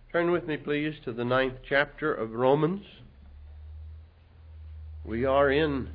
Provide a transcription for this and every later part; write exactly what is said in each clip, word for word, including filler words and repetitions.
Turn with me, please, to the ninth chapter of Romans. We are in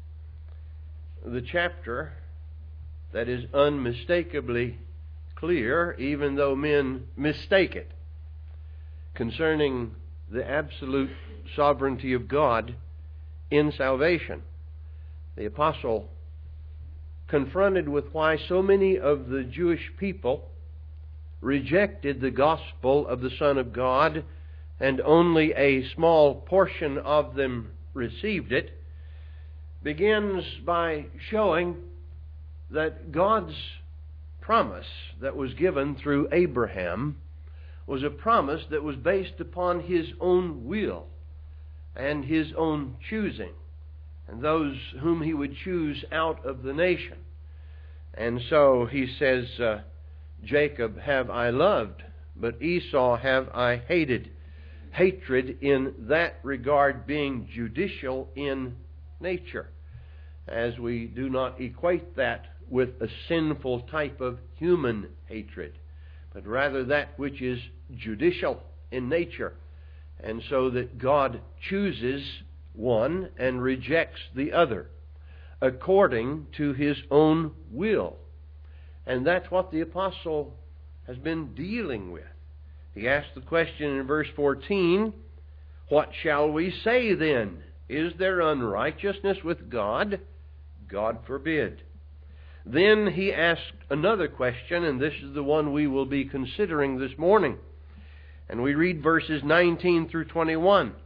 the chapter that is unmistakably clear, even though men mistake it, concerning the absolute sovereignty of God in salvation. The apostle, confronted with why so many of the Jewish people rejected the gospel of the Son of God, and only a small portion of them received it, begins by showing that God's promise that was given through Abraham was a promise that was based upon His own will and His own choosing, and those whom He would choose out of the nation. And so He says, uh, Jacob have I loved, but Esau have I hated. Hatred in that regard being judicial in nature, as we do not equate that with a sinful type of human hatred, but rather that which is judicial in nature, and so that God chooses one and rejects the other according to His own will. And that's what the apostle has been dealing with. He asked the question in verse fourteen, "What shall we say then? Is there unrighteousness with God? God forbid." Then he asked another question, and this is the one we will be considering this morning. And we read verses nineteen through twenty-one.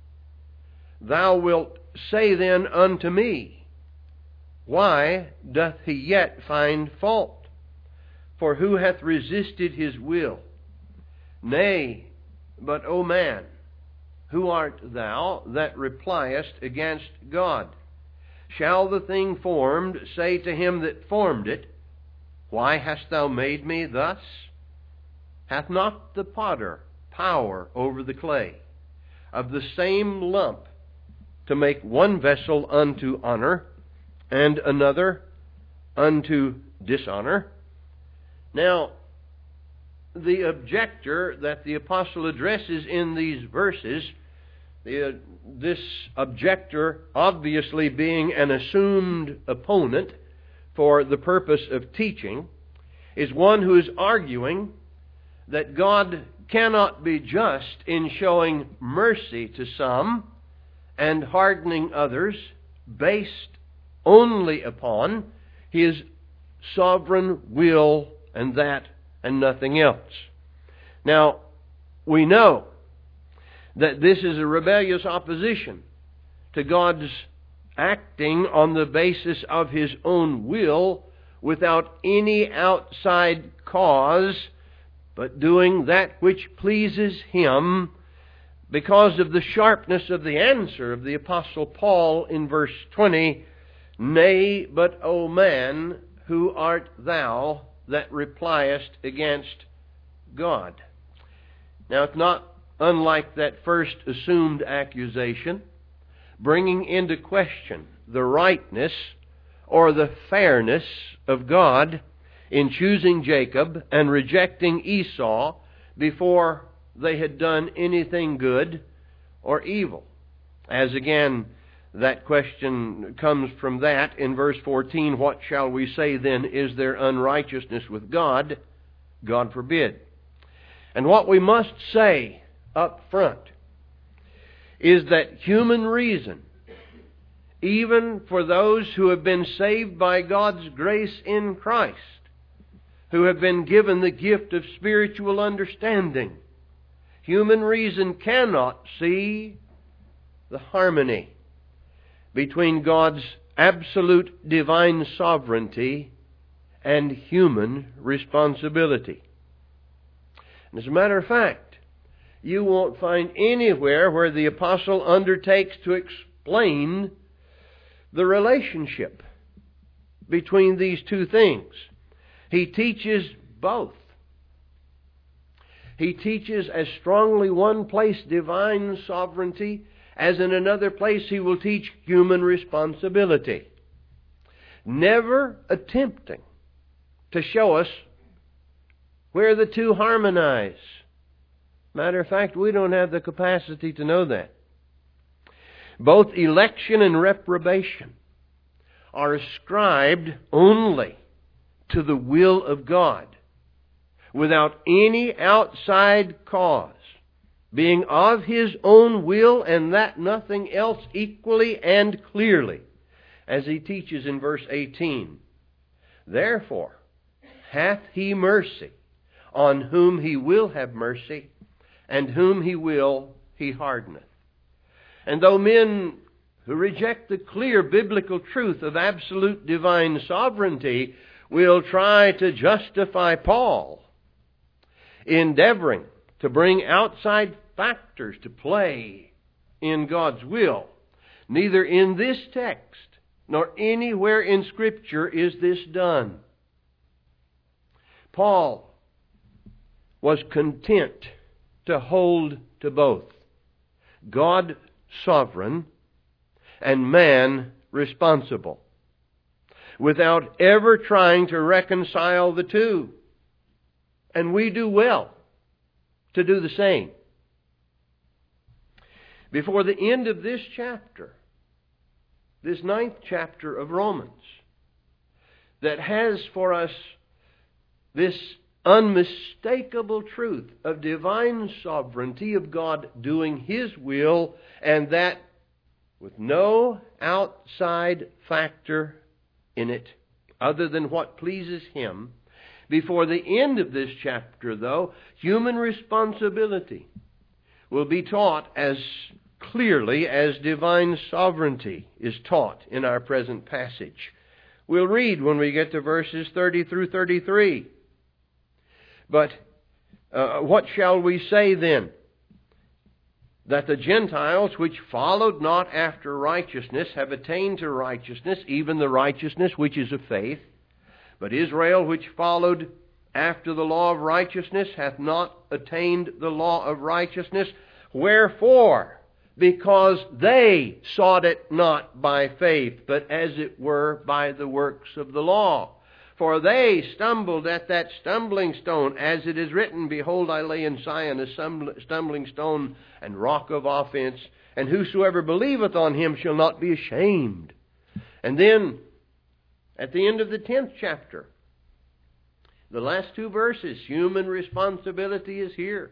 "Thou wilt say then unto me, Why doth he yet find fault? For who hath resisted his will? Nay, but, O man, who art thou that repliest against God? Shall the thing formed say to him that formed it, Why hast thou made me thus? Hath not the potter power over the clay, of the same lump, to make one vessel unto honor, and another unto dishonor?" Now, the objector that the apostle addresses in these verses, the, uh, this objector obviously being an assumed opponent for the purpose of teaching, is one who is arguing that God cannot be just in showing mercy to some and hardening others based only upon His sovereign will, and that and nothing else. Now, we know that this is a rebellious opposition to God's acting on the basis of His own will without any outside cause, but doing that which pleases Him, because of the sharpness of the answer of the Apostle Paul in verse twenty, "Nay, but, O man, who art thou that repliest against God?" Now, it's not unlike that first assumed accusation, bringing into question the rightness or the fairness of God in choosing Jacob and rejecting Esau before they had done anything good or evil. As again, that question comes from that in verse fourteen, "What shall we say then? Is there unrighteousness with God? God forbid." And what we must say up front is that human reason, even for those who have been saved by God's grace in Christ, who have been given the gift of spiritual understanding, human reason cannot see the harmony between God's absolute divine sovereignty and human responsibility. And as a matter of fact, you won't find anywhere where the apostle undertakes to explain the relationship between these two things. He teaches both. He teaches as strongly one place divine sovereignty, as in another place he will teach human responsibility, never attempting to show us where the two harmonize, Matter of fact, we don't have the capacity to know that. Both election and reprobation are ascribed only to the will of God, without any outside cause, being of His own will, and that nothing else, equally and clearly, as He teaches in verse eighteen. Therefore hath He mercy on whom He will have mercy, and whom He will He hardeneth. And though men who reject the clear biblical truth of absolute divine sovereignty will try to justify Paul, endeavoring to bring outside factors to play in God's will, neither in this text nor anywhere in Scripture is this done. Paul was content to hold to both God sovereign and man responsible, without ever trying to reconcile the two. And we do well to do the same. Before the end of this chapter, this ninth chapter of Romans, that has for us this unmistakable truth of divine sovereignty of God doing His will, and that with no outside factor in it other than what pleases Him. Before the end of this chapter, though, human responsibility will be taught as clearly as divine sovereignty is taught in our present passage. We'll read when we get to verses thirty through thirty-three. But uh, what shall we say then? That the Gentiles which followed not after righteousness have attained to righteousness, even the righteousness which is of faith. But Israel which followed after the law of righteousness hath not attained the law of righteousness. Wherefore? Because they sought it not by faith, but as it were by the works of the law. For they stumbled at that stumbling stone, as it is written, Behold, I lay in Zion a stumbling stone and rock of offense, and whosoever believeth on Him shall not be ashamed. And then, at the end of the tenth chapter, the last two verses, human responsibility is here.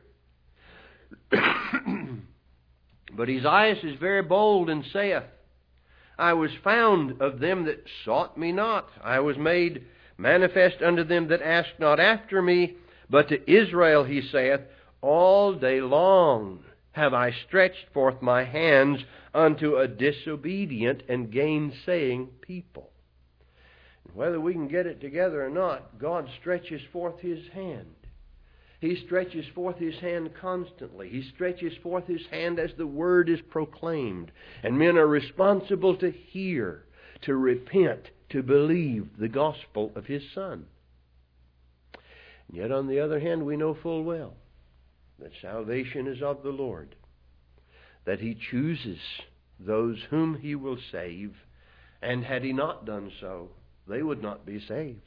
But Esaias is very bold and saith, I was found of them that sought me not. I was made manifest unto them that asked not after me. But to Israel he saith, All day long have I stretched forth my hands unto a disobedient and gainsaying people. And whether we can get it together or not, God stretches forth His hand. He stretches forth His hand constantly. He stretches forth His hand as the Word is proclaimed. And men are responsible to hear, to repent, to believe the gospel of His Son. And yet on the other hand, we know full well that salvation is of the Lord, that He chooses those whom He will save, and had He not done so, they would not be saved.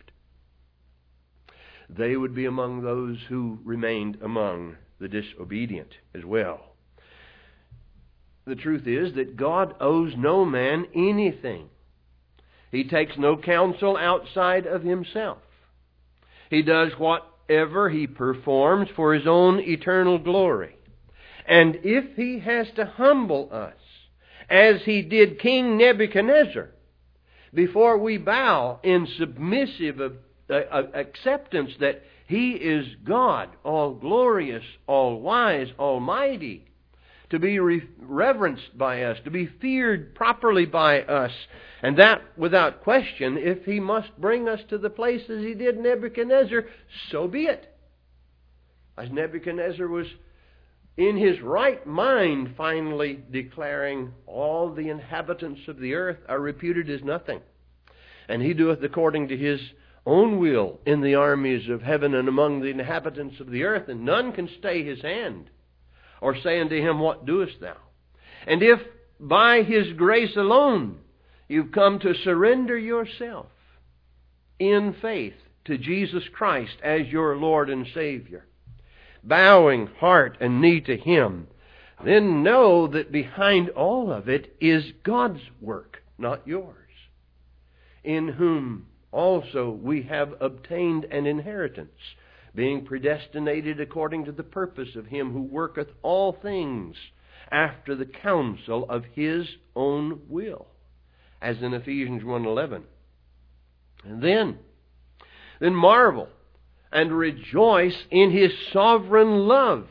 They would be among those who remained among the disobedient as well. The truth is that God owes no man anything. He takes no counsel outside of Himself. He does whatever He performs for His own eternal glory. And if He has to humble us, as He did King Nebuchadnezzar, before we bow in submissive of, uh, acceptance that He is God, all glorious, all wise, almighty, to be re- reverenced by us, to be feared properly by us, and that without question, if He must bring us to the place as He did Nebuchadnezzar, so be it. As Nebuchadnezzar was in his right mind finally declaring, all the inhabitants of the earth are reputed as nothing, and He doeth according to His own will in the armies of heaven and among the inhabitants of the earth, and none can stay His hand, or say unto Him, What doest thou? And if by His grace alone you've come to surrender yourself in faith to Jesus Christ as your Lord and Savior, bowing heart and knee to Him, then know that behind all of it is God's work, not yours, in whom also we have obtained an inheritance, being predestinated according to the purpose of Him who worketh all things after the counsel of His own will, as in Ephesians one eleven. And then, then marvel and rejoice in His sovereign love,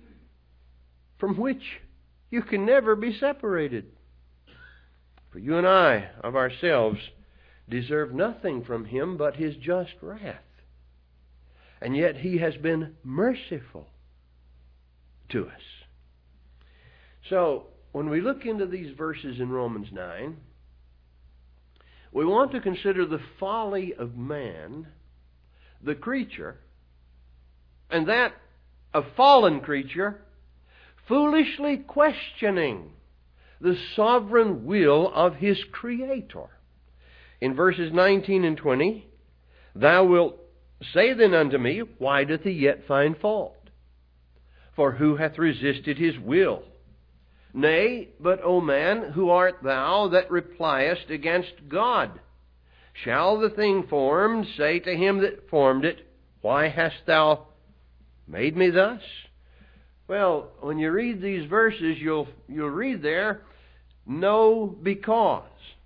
from which you can never be separated. For you and I, of ourselves, deserve nothing from Him but His just wrath. And yet He has been merciful to us. So, when we look into these verses in Romans nine, we want to consider the folly of man, the creature, and that a fallen creature foolishly questioning the sovereign will of his Creator. In verses nineteen and twenty, thou wilt say then unto me, why doth he yet find fault? For who hath resisted his will? Nay, but, O man, who art thou that repliest against God? Shall the thing formed say to him that formed it, why hast thou made me thus? Well, when you read these verses, you'll you'll read there, no because.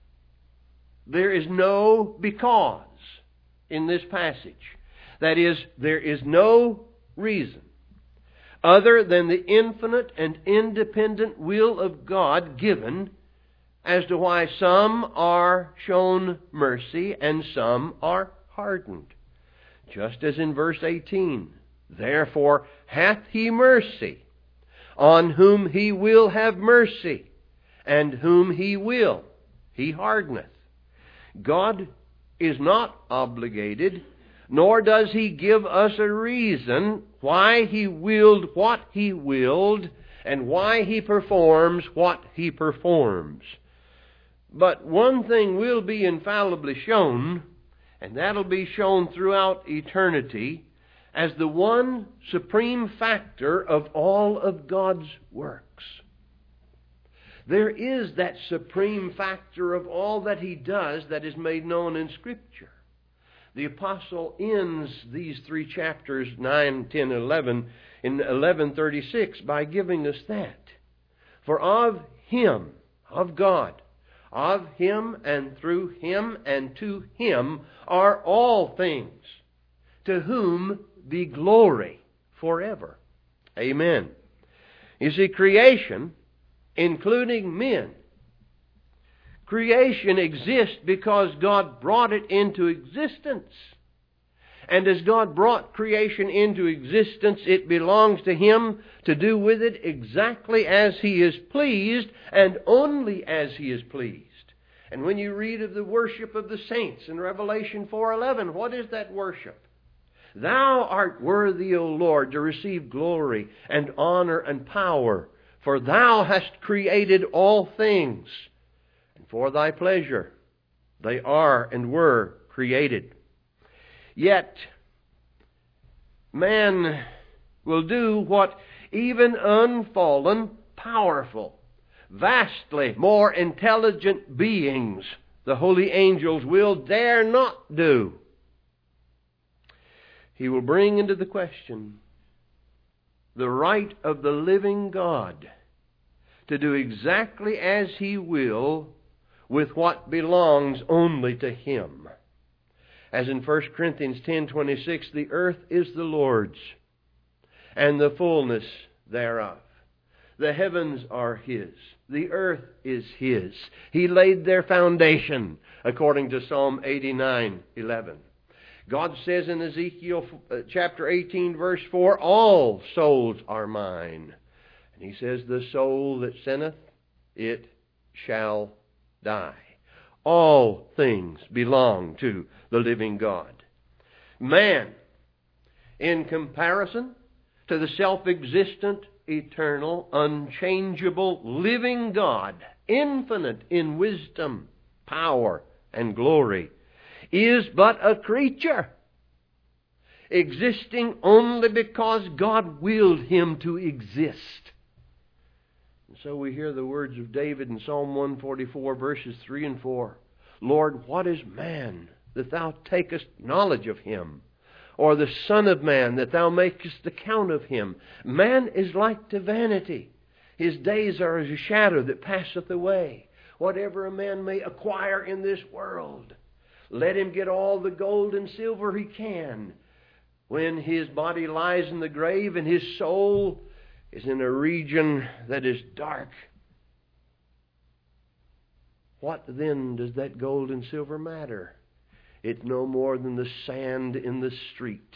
There is no because in this passage. That is, there is no reason other than the infinite and independent will of God given as to why some are shown mercy and some are hardened. Just as in verse eighteen, therefore hath He mercy on whom He will have mercy, and whom He will He hardeneth. God is not obligated, nor does He give us a reason why He willed what He willed and why He performs what He performs. But one thing will be infallibly shown, and that'll be shown throughout eternity as the one supreme factor of all of God's works. There is that supreme factor of all that He does that is made known in Scripture. The apostle ends these three chapters, nine, ten, eleven, in eleven thirty-six by giving us that. For of Him, of God, of Him and through Him and to Him are all things, to whom be glory forever. Amen. You see, creation, including men, creation exists because God brought it into existence. And as God brought creation into existence, it belongs to Him to do with it exactly as He is pleased and only as He is pleased. And when you read of the worship of the saints in Revelation four eleven, what is that worship? Thou art worthy, O Lord, to receive glory and honor and power, for Thou hast created all things, and for Thy pleasure they are and were created. Yet man will do what even unfallen, powerful, vastly more intelligent beings, the holy angels, will dare not do. He will bring into the question the right of the living God to do exactly as He will with what belongs only to Him. As in First Corinthians ten twenty-six, the earth is the Lord's, and the fullness thereof. The heavens are His. The earth is His. He laid their foundation, according to Psalm eighty-nine eleven. God says in Ezekiel chapter eighteen, verse four, all souls are mine. And He says, the soul that sinneth, it shall die. All things belong to the living God. Man, in comparison to the self-existent, eternal, unchangeable, living God, infinite in wisdom, power, and glory, is but a creature. existing only because God willed him to exist. And so we hear the words of David in Psalm one forty-four, verses three and four. Lord, what is man, that thou takest knowledge of him? Or the Son of Man, that thou makest account of him? Man is like to vanity. His days are as a shadow that passeth away. Whatever a man may acquire in this world, let him get all the gold and silver he can. When his body lies in the grave and his soul is in a region that is dark, what then does that gold and silver matter? It's no more than the sand in the street.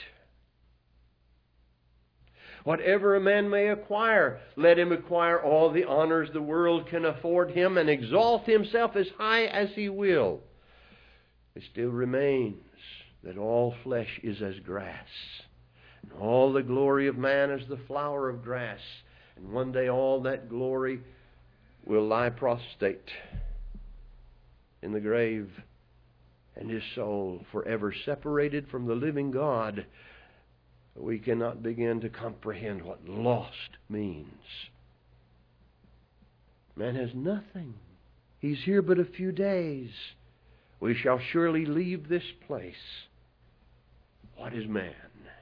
Whatever a man may acquire, let him acquire all the honors the world can afford him and exalt himself as high as he will. It still remains that all flesh is as grass, and all the glory of man as the flower of grass. And one day all that glory will lie prostrate in the grave, and his soul forever separated from the living God. We cannot begin to comprehend what lost means. Man has nothing. He's here but a few days. We shall surely leave this place. What is man,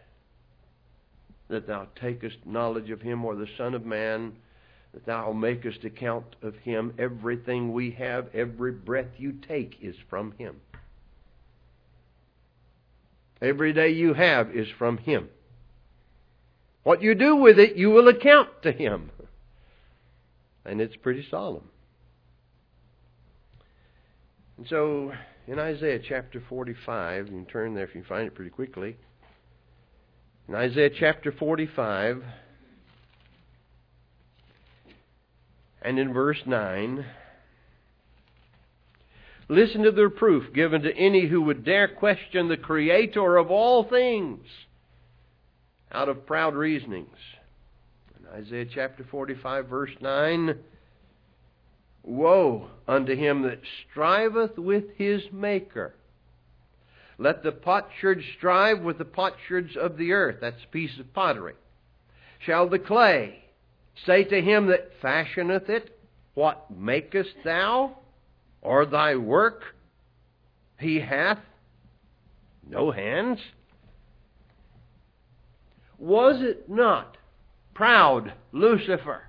that thou takest knowledge of him, or the Son of Man, that thou makest account of him? Everything we have, every breath you take is from him. Every day you have is from him. What you do with it, you will account to him. And it's pretty solemn. And so, in Isaiah chapter forty-five, you can turn there if you can find it pretty quickly. In Isaiah chapter forty-five, and in verse nine, listen to the reproof given to any who would dare question the Creator of all things out of proud reasonings. In Isaiah chapter forty-five, verse nine, woe unto him that striveth with his Maker. Let the potsherd strive with the potsherds of the earth. That's a piece of pottery. Shall the clay say to him that fashioneth it, what makest thou? Or thy work he hath no hands? Was it not proud Lucifer,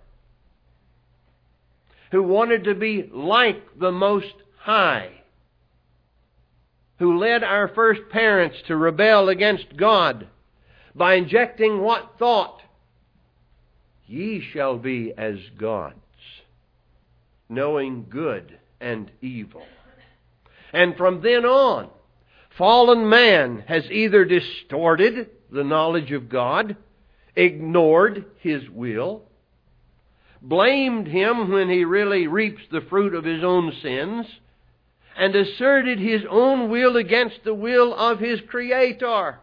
who wanted to be like the Most High, who led our first parents to rebel against God by injecting what thought? Ye shall be as gods, knowing good and evil. And from then on, fallen man has either distorted the knowledge of God, ignored His will, blamed Him when he really reaps the fruit of his own sins, and asserted his own will against the will of his Creator.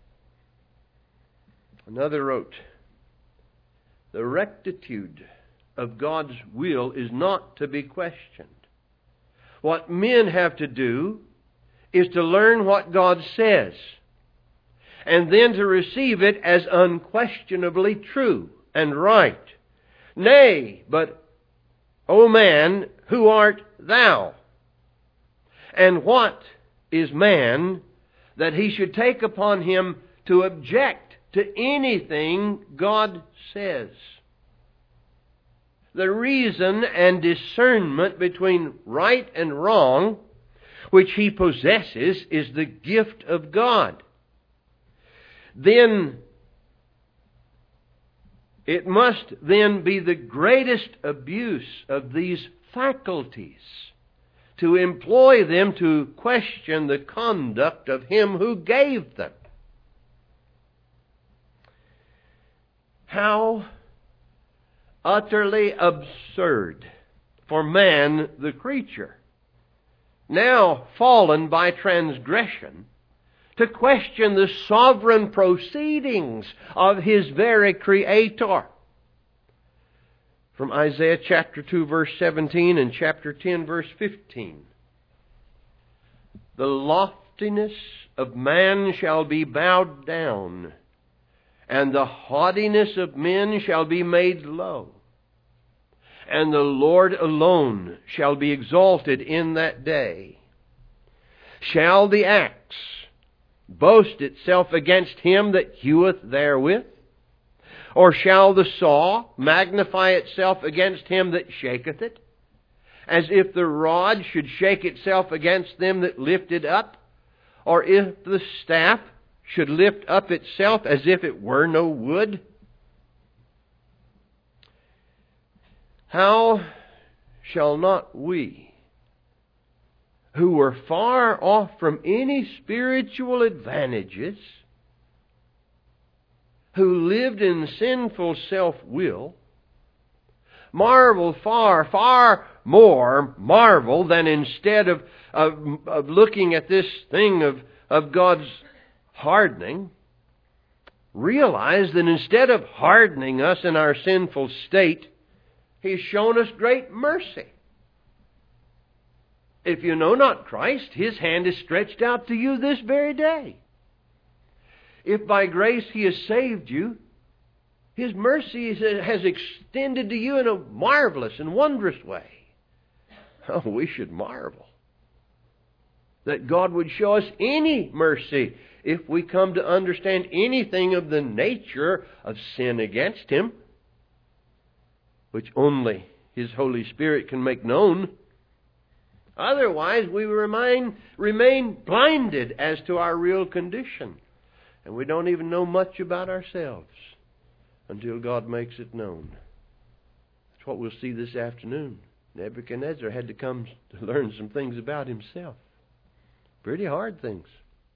Another wrote, the rectitude of God's will is not to be questioned. What men have to do is to learn what God says, and then to receive it as unquestionably true and right. Nay, but, O man, who art thou? And what is man that he should take upon him to object to anything God says? The reason and discernment between right and wrong, which he possesses, is the gift of God. Then it must then be the greatest abuse of these faculties to employ them to question the conduct of Him who gave them. How utterly absurd for man the creature, now fallen by transgression, to question the sovereign proceedings of His very Creator. From Isaiah chapter two, verse seventeen, and chapter ten, verse fifteen. The lofty loftiness of man shall be bowed down, and the haughtiness of men shall be made low. And the Lord alone shall be exalted in that day. Shall the axe boast itself against him that heweth therewith? Or shall the saw magnify itself against him that shaketh it? As if the rod should shake itself against them that lift it up? Or if the staff should lift up itself as if it were no wood? How shall not we, who were far off from any spiritual advantages, who lived in sinful self-will, marvel far, far more marvel than instead of, of, of looking at this thing of, of God's hardening, realize that instead of hardening us in our sinful state, He's shown us great mercy. If you know not Christ, His hand is stretched out to you this very day. If by grace He has saved you, His mercy has extended to you in a marvelous and wondrous way. Oh, we should marvel that God would show us any mercy if we come to understand anything of the nature of sin against Him, which only His Holy Spirit can make known. Otherwise, we remain, remain blinded as to our real condition. And we don't even know much about ourselves until God makes it known. That's what we'll see this afternoon. Nebuchadnezzar had to come to learn some things about himself. Pretty hard things.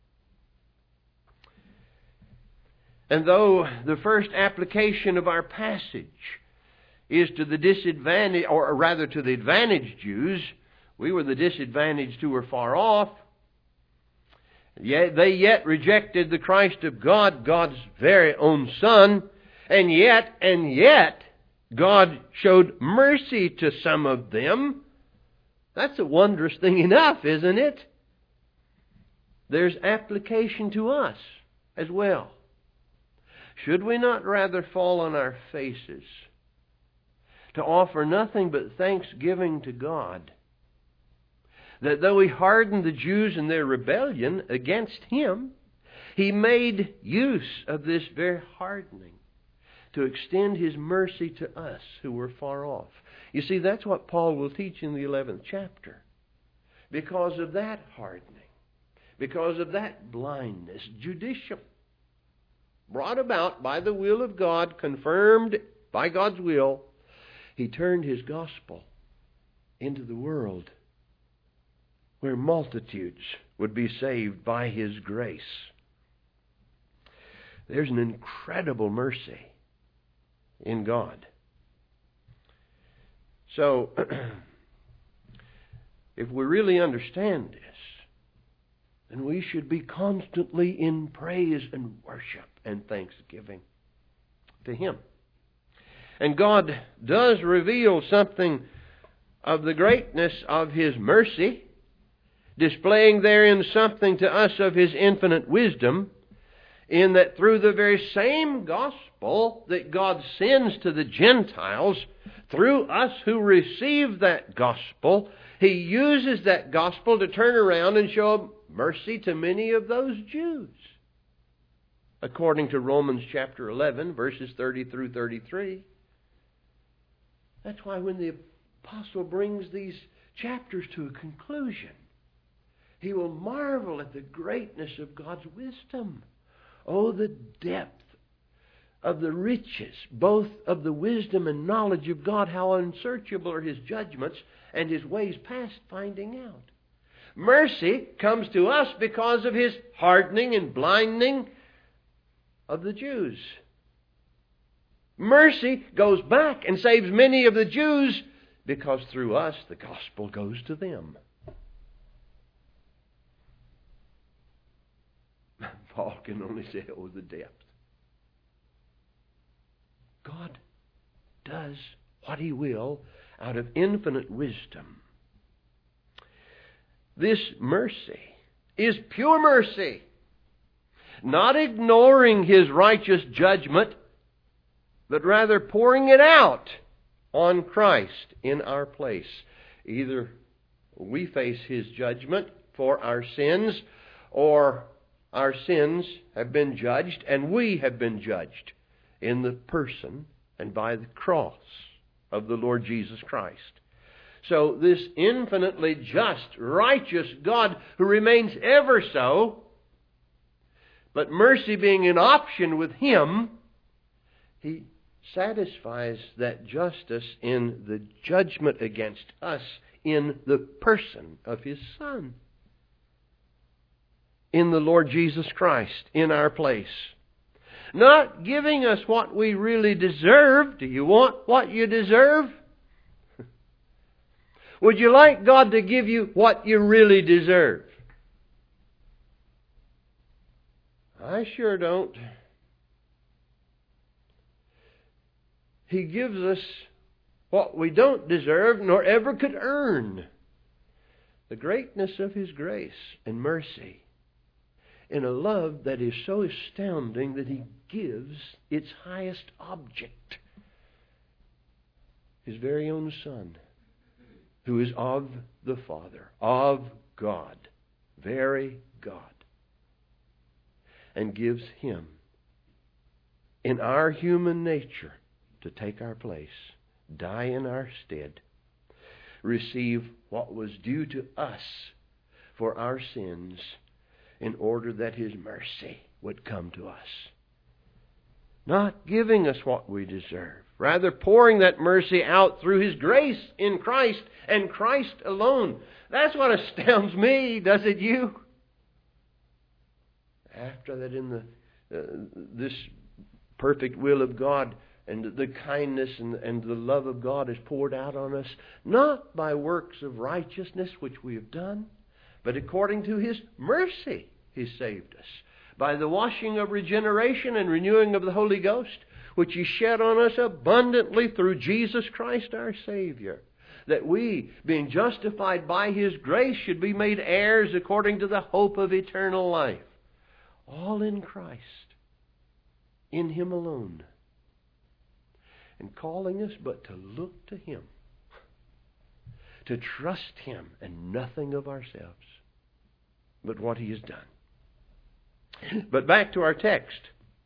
And though the first application of our passage is to the disadvantage, or rather to the advantaged Jews, we were the disadvantaged who were far off. Yet they yet rejected the Christ of God, God's very own Son, and yet, and yet, God showed mercy to some of them. That's a wondrous thing enough, isn't it? There's application to us as well. Should we not rather fall on our faces to offer nothing but thanksgiving to God, that though He hardened the Jews in their rebellion against Him, He made use of this very hardening to extend His mercy to us who were far off. You see, that's what Paul will teach in the eleventh chapter. Because of that hardening, because of that blindness, judicial, brought about by the will of God, confirmed by God's will, He turned His gospel into the world where multitudes would be saved by His grace. There's an incredible mercy in God. So, if we really understand this, then we should be constantly in praise and worship and thanksgiving to Him. And God does reveal something of the greatness of His mercy, displaying therein something to us of His infinite wisdom, in that through the very same gospel that God sends to the Gentiles, through us who receive that gospel, He uses that gospel to turn around and show mercy to many of those Jews. According to Romans chapter eleven, verses thirty through thirty-three. That's why when the apostle brings these chapters to a conclusion, he will marvel at the greatness of God's wisdom. Oh, the depth of the riches, both of the wisdom and knowledge of God, how unsearchable are His judgments and His ways past finding out. Mercy comes to us because of His hardening and blinding of the Jews. Mercy goes back and saves many of the Jews because through us the gospel goes to them. Paul can only say, oh, the depth. God does what He will out of infinite wisdom. This mercy is pure mercy. Not ignoring His righteous judgment, but rather pouring it out on Christ in our place. Either we face His judgment for our sins, or our sins have been judged and we have been judged in the person and by the cross of the Lord Jesus Christ. So this infinitely just, righteous God who remains ever so, but mercy being an option with Him, He satisfies that justice in the judgment against us in the person of His Son, in the Lord Jesus Christ, in our place. Not giving us what we really deserve. Do you want what you deserve? Would you like God to give you what you really deserve? I sure don't. He gives us what we don't deserve nor ever could earn. The greatness of His grace and mercy in a love that is so astounding that He gives its highest object, His very own Son, who is of the Father, of God, very God, and gives Him in our human nature to take our place, die in our stead, receive what was due to us for our sins, in order that His mercy would come to us. Not giving us what we deserve, rather pouring that mercy out through His grace in Christ and Christ alone. That's what astounds me, does it you? After that, in the uh, this perfect will of God and the kindness and, and the love of God is poured out on us, not by works of righteousness which we have done, but according to His mercy He saved us, by the washing of regeneration and renewing of the Holy Ghost, which He shed on us abundantly through Jesus Christ our Savior, that we, being justified by His grace, should be made heirs according to the hope of eternal life. All in Christ, in Him alone, and calling us but to look to Him, to trust Him and nothing of ourselves, but what He has done. But back to our text.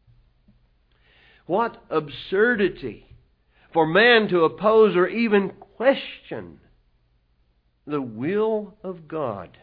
What absurdity for man to oppose or even question the will of God.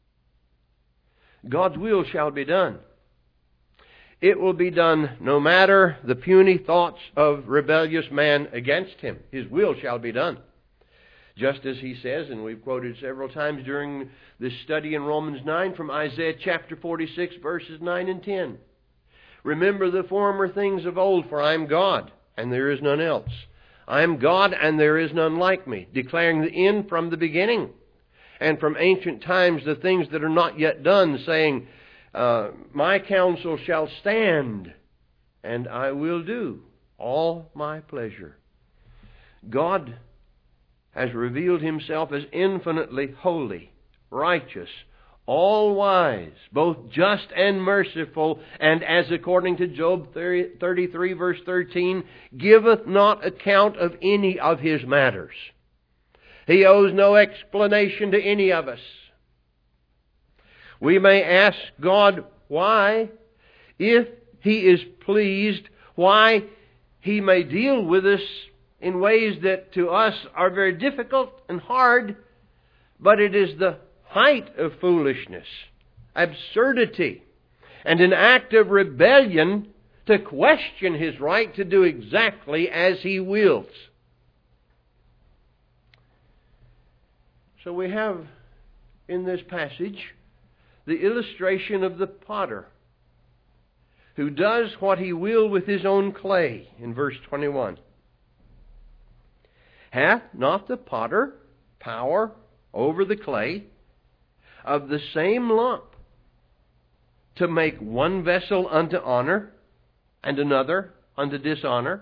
God's will shall be done. It will be done no matter the puny thoughts of rebellious man against Him. His will shall be done. Just as He says, and we've quoted several times during this study in Romans nine from Isaiah chapter forty-six, verses nine and ten. Remember the former things of old, for I am God, and there is none else. I am God, and there is none like me, declaring the end from the beginning, and from ancient times the things that are not yet done, saying, uh, my counsel shall stand, and I will do all my pleasure. God has revealed Himself as infinitely holy, righteous, all-wise, both just and merciful, and as according to Job thirty-three, verse thirteen, giveth not account of any of His matters. He owes no explanation to any of us. We may ask God why, if He is pleased, why He may deal with us in ways that to us are very difficult and hard, but it is the height of foolishness, absurdity, and an act of rebellion to question His right to do exactly as He wills. So we have in this passage the illustration of the potter who does what he will with his own clay in verse twenty-one. Hath not the potter power over the clay of the same lump to make one vessel unto honor and another unto dishonor?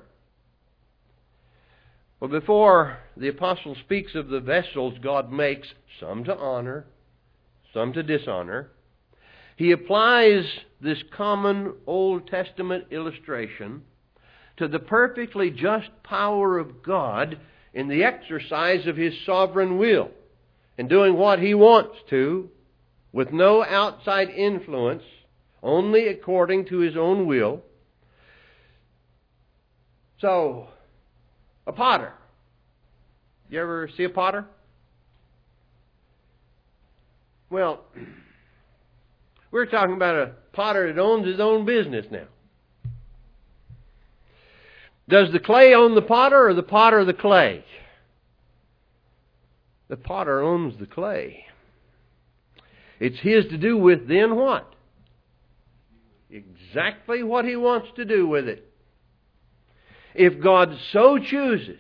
Well, before the apostle speaks of the vessels God makes, some to honor, some to dishonor, he applies this common Old Testament illustration to the perfectly just power of God in the exercise of His sovereign will, in doing what He wants to, with no outside influence, only according to His own will. So, a potter. You ever see a potter? Well, we're talking about a potter that owns his own business now. Does the clay own the potter or the potter the clay? The potter owns the clay. It's his to do with then what? Exactly what he wants to do with it. If God so chooses,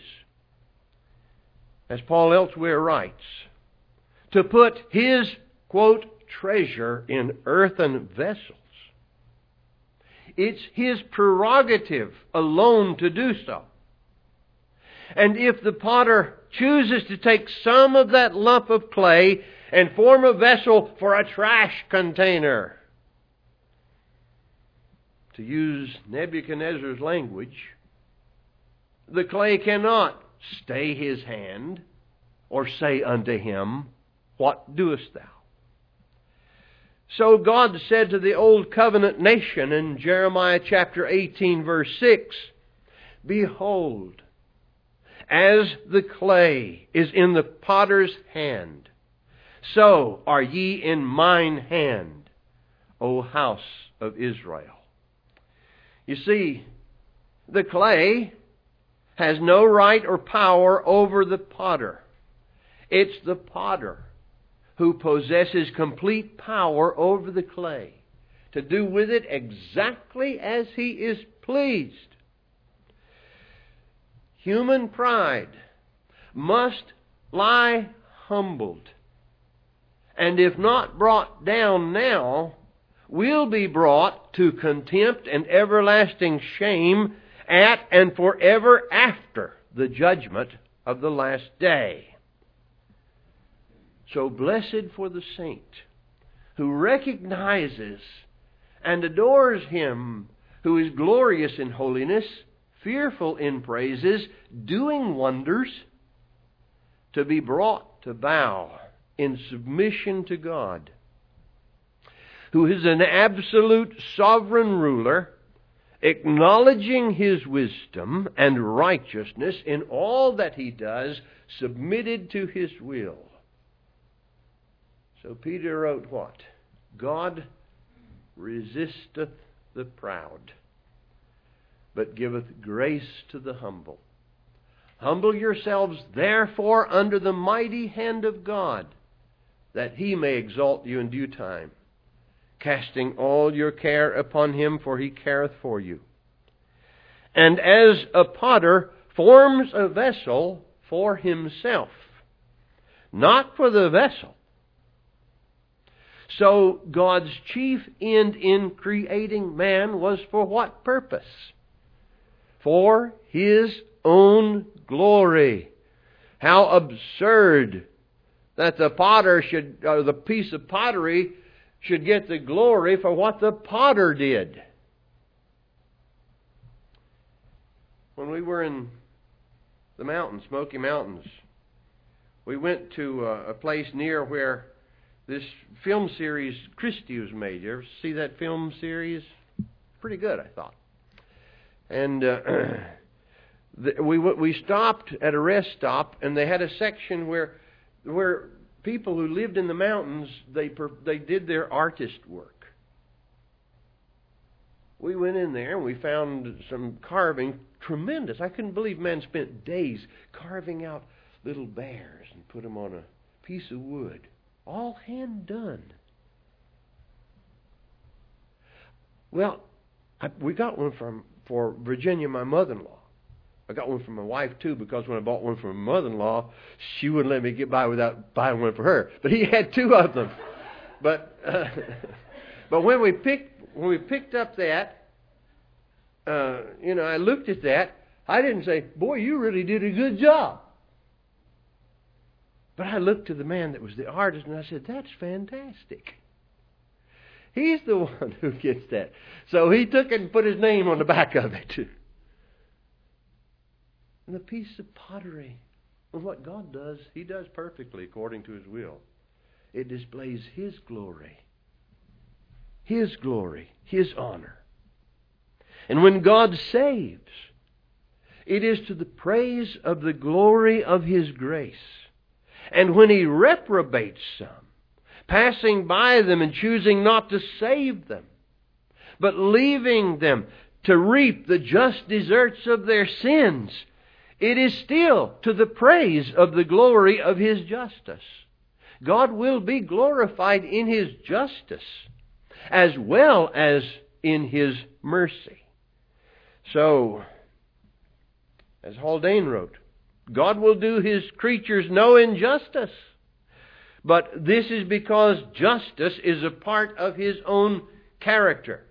as Paul elsewhere writes, to put His, quote, treasure in earthen vessels, it's His prerogative alone to do so. And if the potter chooses to take some of that lump of clay and form a vessel for a trash container, to use Nebuchadnezzar's language, the clay cannot stay his hand or say unto him, what doest thou? So God said to the Old Covenant nation in Jeremiah chapter eighteen verse six, Behold, as the clay is in the potter's hand, so are ye in mine hand, O house of Israel. You see, the clay has no right or power over the potter. It's the potter who possesses complete power over the clay to do with it exactly as he is pleased. Human pride must lie humbled, and if not brought down now, will be brought to contempt and everlasting shame at and forever after the judgment of the last day. So blessed for the saint who recognizes and adores Him who is glorious in holiness, fearful in praises, doing wonders, to be brought to bow in submission to God, who is an absolute sovereign ruler, acknowledging His wisdom and righteousness in all that He does, submitted to His will. So Peter wrote what? God resisteth the proud, but giveth grace to the humble. Humble yourselves therefore under the mighty hand of God, that He may exalt you in due time, casting all your care upon Him, for He careth for you. And as a potter forms a vessel for himself, not for the vessel, so God's chief end in creating man was for what purpose? For His own glory. How absurd that the potter should, or the piece of pottery should get the glory for what the potter did. When we were in the mountains, Smoky Mountains, we went to a, a place near where this film series Christie was made. You ever see that film series? Pretty good, I thought. And uh, the, we we stopped at a rest stop, and they had a section where where people who lived in the mountains, they they did their artist work. We went in there and we found some carving, tremendous. I couldn't believe man spent days carving out little bears and put them on a piece of wood. All hand done. Well, I, we got one from for Virginia, my mother-in-law. I got one for my wife too, because when I bought one for my mother-in-law, she wouldn't let me get by without buying one for her. But he had two of them. But uh, but when we picked when we picked up that, uh, you know, I looked at that. I didn't say, "Boy, you really did a good job." But I looked to the man that was the artist, and I said, "That's fantastic." He's the one who gets that. So he took it and put his name on the back of it. And the piece of pottery, and what God does, He does perfectly according to His will. It displays His glory. His glory, His honor. And when God saves, it is to the praise of the glory of His grace. And when He reprobates some, passing by them and choosing not to save them, but leaving them to reap the just deserts of their sins, it is still to the praise of the glory of His justice. God will be glorified in His justice as well as in His mercy. So, as Haldane wrote, God will do His creatures no injustice, but this is because justice is a part of His own character.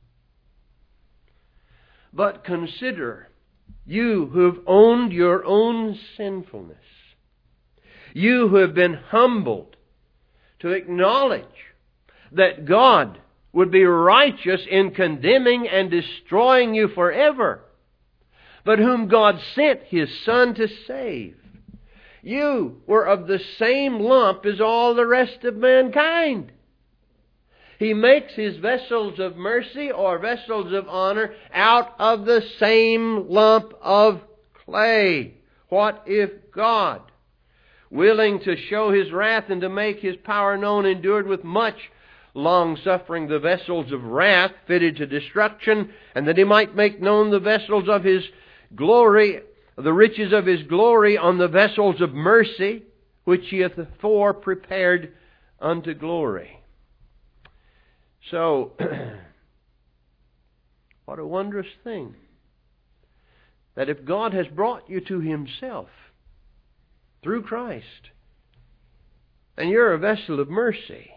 But consider, you who have owned your own sinfulness, you who have been humbled to acknowledge that God would be righteous in condemning and destroying you forever, but whom God sent His Son to save. You were of the same lump as all the rest of mankind. He makes His vessels of mercy or vessels of honor out of the same lump of clay. What if God, willing to show His wrath and to make His power known, endured with much long-suffering the vessels of wrath fitted to destruction, and that He might make known the vessels of His glory, the riches of His glory on the vessels of mercy, which He hath afore prepared unto glory. So, what a wondrous thing, that if God has brought you to Himself through Christ, and you're a vessel of mercy,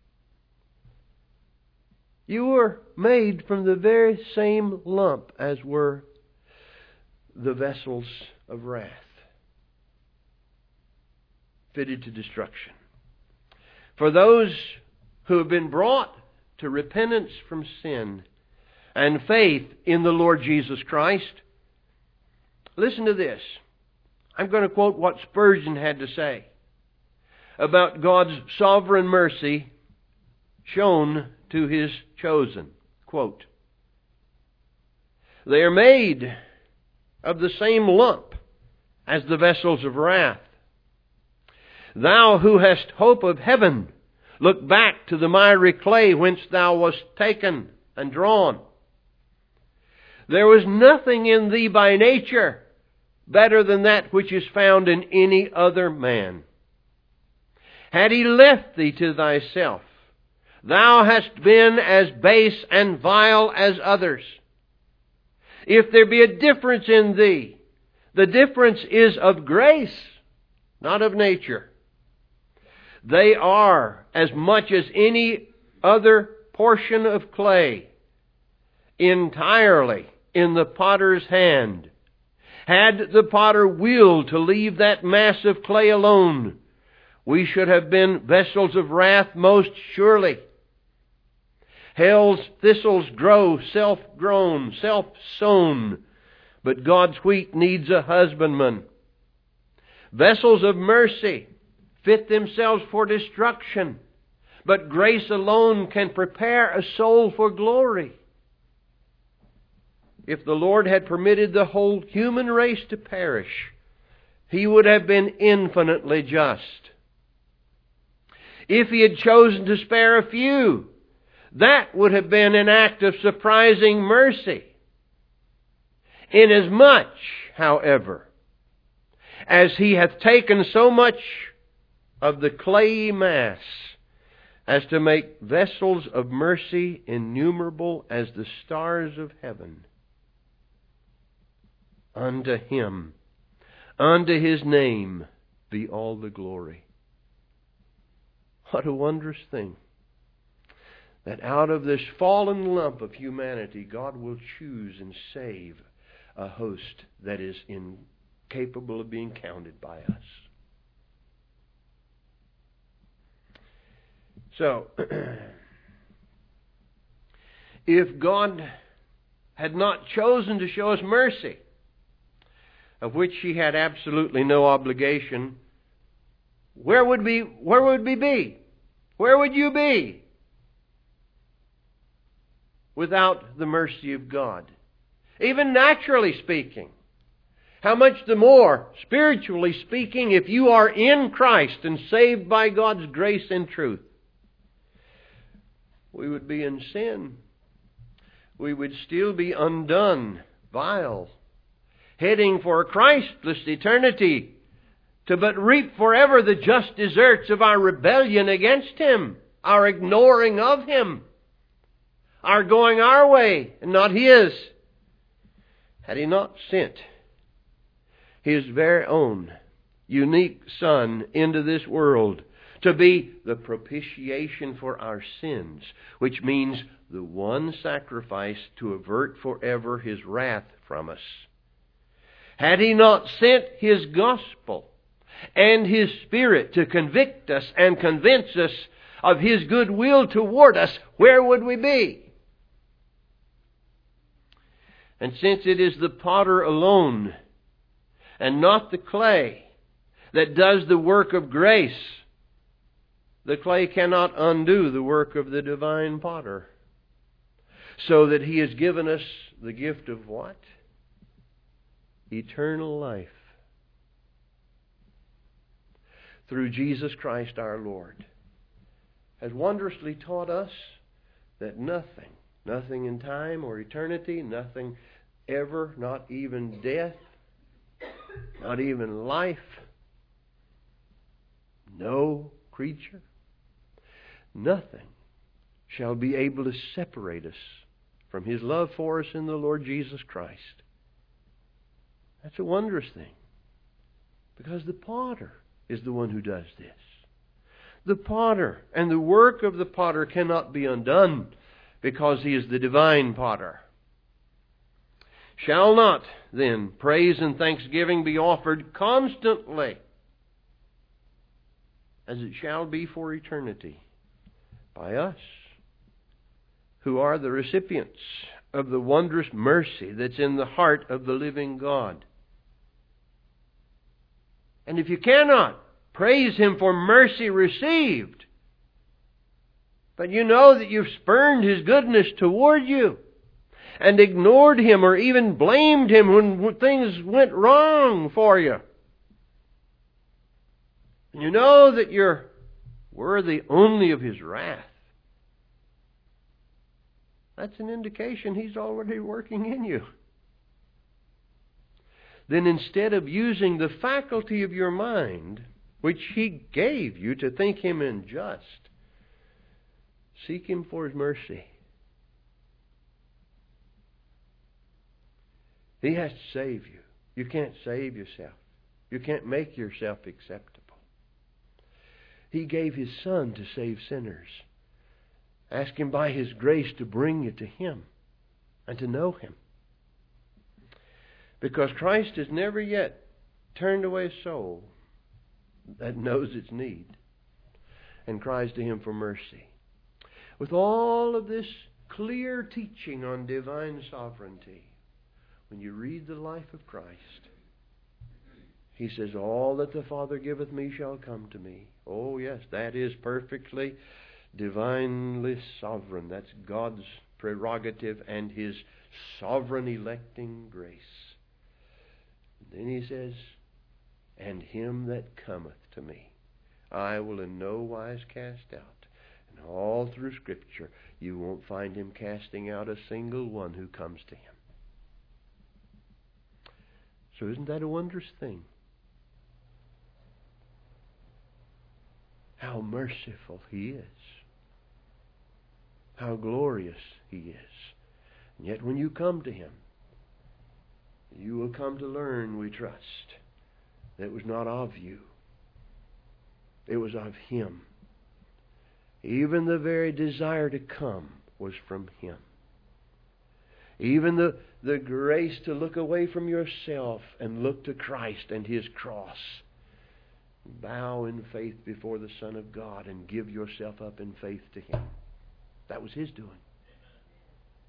you were made from the very same lump as were the vessels of wrath, fitted to destruction. For those who have been brought to repentance from sin and faith in the Lord Jesus Christ, listen to this. I'm going to quote what Spurgeon had to say about God's sovereign mercy shown to His chosen. Quote, "They are made of the same lump as the vessels of wrath. Thou who hast hope of heaven, look back to the miry clay whence thou wast taken and drawn. There was nothing in thee by nature better than that which is found in any other man. Had He left thee to thyself, thou hast been as base and vile as others. If there be a difference in thee, the difference is of grace, not of nature. They are as much as any other portion of clay, entirely in the potter's hand. Had the potter willed to leave that mass of clay alone, we should have been vessels of wrath most surely. Hell's thistles grow self-grown, self-sown, but God's wheat needs a husbandman. Vessels of mercy fit themselves for destruction, but grace alone can prepare a soul for glory. If the Lord had permitted the whole human race to perish, He would have been infinitely just. If He had chosen to spare a few, that would have been an act of surprising mercy. Inasmuch, however, as He hath taken so much of the clayey mass as to make vessels of mercy innumerable as the stars of heaven, unto Him, unto His name be all the glory. What a wondrous thing, that out of this fallen lump of humanity, God will choose and save a host that is incapable of being counted by us. So, if God had not chosen to show us mercy, of which He had absolutely no obligation, where would we, where would we be? Where would you be without the mercy of God? Even naturally speaking. How much the more, spiritually speaking, if you are in Christ and saved by God's grace and truth. We would be in sin. We would still be undone, vile, heading for a Christless eternity, to but reap forever the just deserts of our rebellion against Him, our ignoring of Him, our going our way and not His. Had He not sent His very own unique Son into this world to be the propitiation for our sins, which means the one sacrifice to avert forever His wrath from us. Had He not sent His gospel and His Spirit to convict us and convince us of His good will toward us, where would we be? And since it is the potter alone and not the clay that does the work of grace, the clay cannot undo the work of the divine potter. So that He has given us the gift of what? Eternal life. Through Jesus Christ our Lord, has wondrously taught us that nothing, nothing in time or eternity, nothing ever, not even death, not even life, no creature, nothing shall be able to separate us from His love for us in the Lord Jesus Christ. That's a wondrous thing. Because the potter is the one who does this. The potter and the work of the potter cannot be undone because He is the divine potter. Shall not, then, praise and thanksgiving be offered constantly, as it shall be for eternity, by us, who are the recipients of the wondrous mercy that's in the heart of the living God. And if you cannot praise Him for mercy received, but you know that you've spurned His goodness toward you, and ignored Him or even blamed Him when things went wrong for you, and you know that you're worthy only of His wrath, that's an indication He's already working in you. Then instead of using the faculty of your mind, which He gave you to think Him unjust, seek Him for His mercy. He has to save you. You can't save yourself. You can't make yourself acceptable. He gave His Son to save sinners. Ask Him by His grace to bring you to Him and to know Him. Because Christ has never yet turned away a soul that knows its need and cries to Him for mercy. With all of this clear teaching on divine sovereignty, when you read the life of Christ, He says, all that the Father giveth me shall come to me. Oh yes, that is perfectly divinely sovereign. That's God's prerogative and His sovereign electing grace. Then He says, and him that cometh to me, I will in no wise cast out. And all through Scripture, you won't find Him casting out a single one who comes to Him. So isn't that a wondrous thing? How merciful He is. How glorious He is. And yet when you come to Him, you will come to learn, we trust, that it was not of you. It was of Him. Even the very desire to come was from Him. Even the, the grace to look away from yourself and look to Christ and His cross. Bow in faith before the Son of God and give yourself up in faith to Him. That was His doing.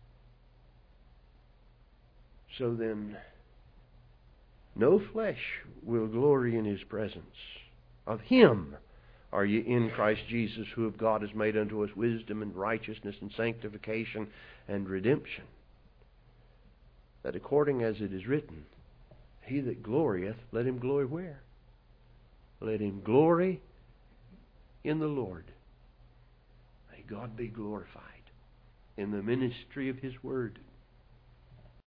So then, no flesh will glory in His presence. Of Him are ye in Christ Jesus, who of God has made unto us wisdom and righteousness and sanctification and redemption. That according as it is written, he that glorieth, let him glory where? Let him glory in the Lord. May God be glorified in the ministry of His Word.